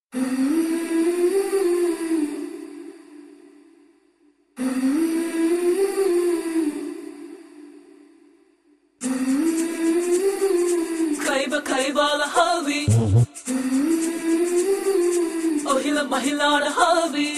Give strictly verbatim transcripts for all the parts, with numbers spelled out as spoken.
Kaiba kaiba la havi, oh hila mahila la havi.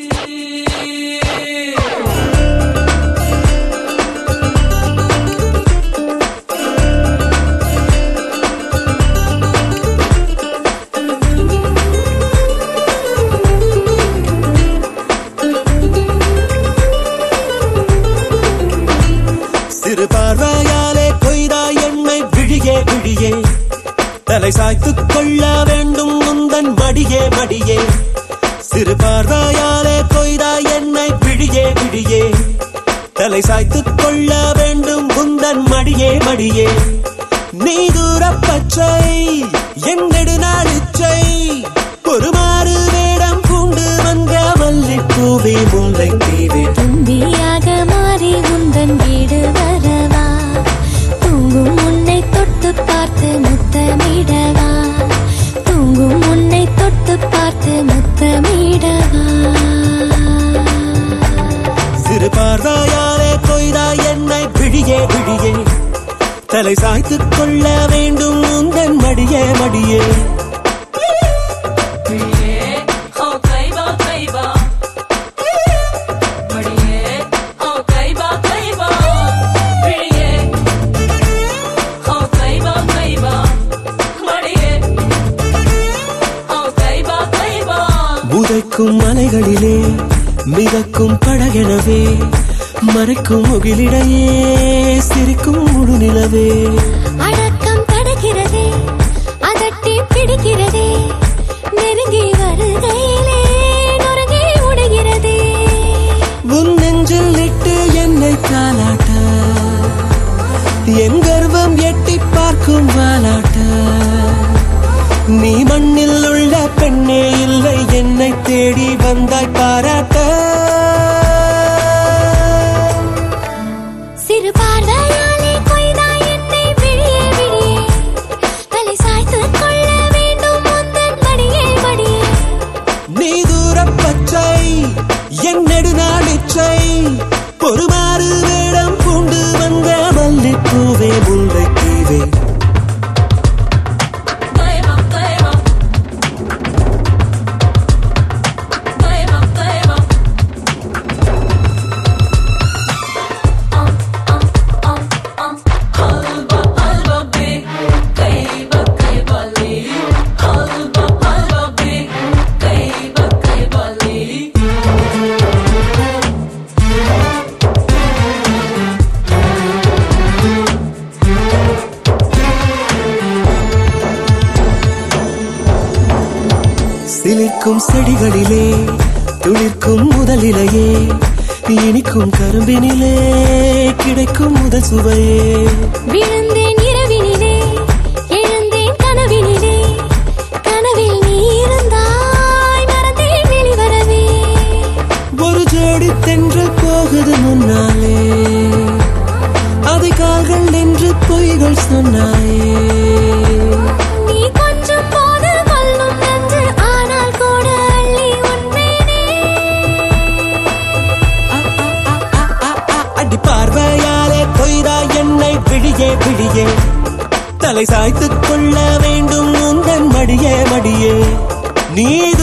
சிறு பார்வையாலே கொய்தாய் என்னை விழியே விழியே தலை சாய்த்துக் கொள்ள வேண்டும் முந்தன் மடியே மடியே சிறு பார்வையாலே கொய்தாய் என்னை விழியே விழியே தலை சாய்த்துக் கொள்ள வேண்டும் முந்தன் மடியே மடியே நீ தூரப் பச்சை என் நெடுநாளிச்சை ஒரு மாறு வேடம் பூண்டு வந்த மல்லிப்பூவே முல்லைத் தீவே தும்பியாக மாறி உந்தன் வீடு வரவா தூங்கும் உன்னை தொட்டு பார்த்து முத்தமிடவா தூங்கும் உன்னை தொட்டு பார்த்து முத்தமிடவா சிறு பார்வையாலே கொய்தாய் என்னை விழியே விழியே தலை சாய்த்துக் கொள்ள வேண்டும் உந்தன் மடியே மடியே உதைக்கும் மலைகளிலே மிதக்கும் படகெனவே மறைக்கும் முகிலிடையே சிரிக்கும் முழு நிலவே அடக்கம் தடுக்கிறதே அதட்டி பிடிக்கிறதே நெருங்கி வருகையிலே நொறுங்கி உடைகிறதே உன் நெஞ்சில் இட்டு என்னை தாலாட்ட என் கர்வம் எட்டி பார்க்கும் வாலாட்ட நீ மண்ணில் உள்ள பெண்ணே இல்லை என்னை தேடி வந்தாய் பாராட்ட சிறு பார்வையாலே கொய்தாய் என்னை விழியே விழியே தலை சாய்த்துக் கொள்ள வேண்டும் முந்தன் மடியே மடியே நீ தூரப் பச்சை என் நெடுநாளிச்சை ஒரு மாறு வேடம் பூண்டு வந்த மல்லிப்பூவே முல்லைத் தீவே சிலிர்க்கும் செடிகளிலே துளிர்க்கும் முதலிலேயே இனிக்கும் கரும்பினிலே கிடைக்கும் முதல் சுவையே விழுந்தேன் இரவினிலே எழுந்தேன் கனவினிலே கனவில் நீ இருந்தாய் மறந்தேன் வெளிவரவே ஒரு ஜோடி தென்று போகுது முன்னாலே அதை கால்கள் நின்று பொய்கள் சொன்னாயே நீ கொஞ்சம் போது கொல்லும் நன்று ஆனால் கூட அள்ளி உண்மைனே அடி பார்வையாலே கொய்தாய் என்னை விழியே விழியே தலை சாய்த்துக் கொள்ள வேண்டும் உந்தன் மடியே மடியே நீ